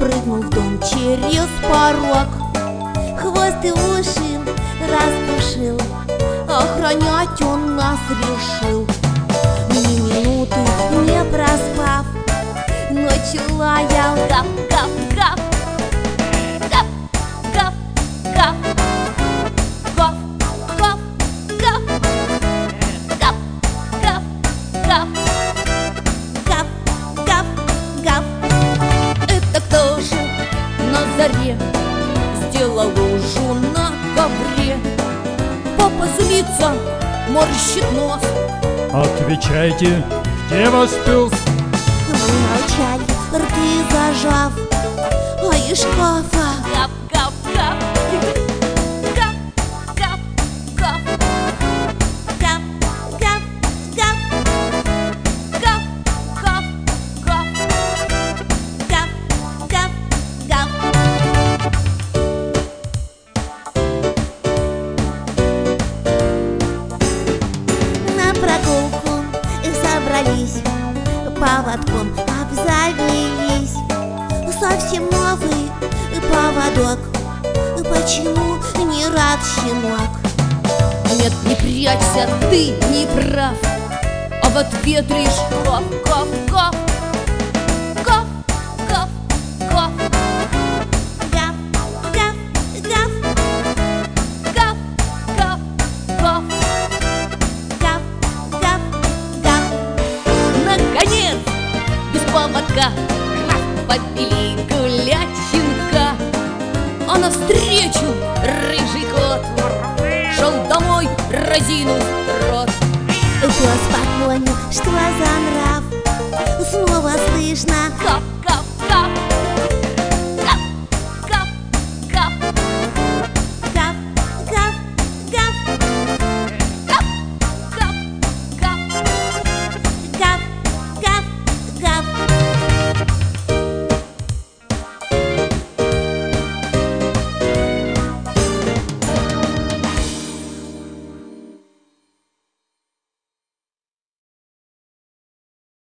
прыгнул в дом через порог, хвост и уши распушил, охранять он нас решил. Ни минуты не проспав, ночью лаял гав-гав-гав. Гав-гав-гав. Гав-гав-гав. Гав-гав-гав. Гав-гав-гав. Это кто же на заре сделал лужу на ковре? Папа злится, морщит нос. Отвечайте, где ваш пес? Мы молчали, рты зажав, а из шкафа Гав-гав-гав. Гав-гав-гав. гав-гав-гав. Гав-гав-гав. Гав-гав-гав. На прогулку собрались, поводком обзавелись. Совсем новый поводок, почему не рад щенок? Нет, не прячься, ты не прав, а в ответ лишь гав-гав-гав. Гав-гав-гав. Гав-гав-гав. Гав-гав-гав. Гав-гав-гав. Наконец, без поводка повели гулять щенка, а навстречу рыжий кот шел домой, разинув рот. Пес подпонил, что за нрав? Снова слышно Гав-гав.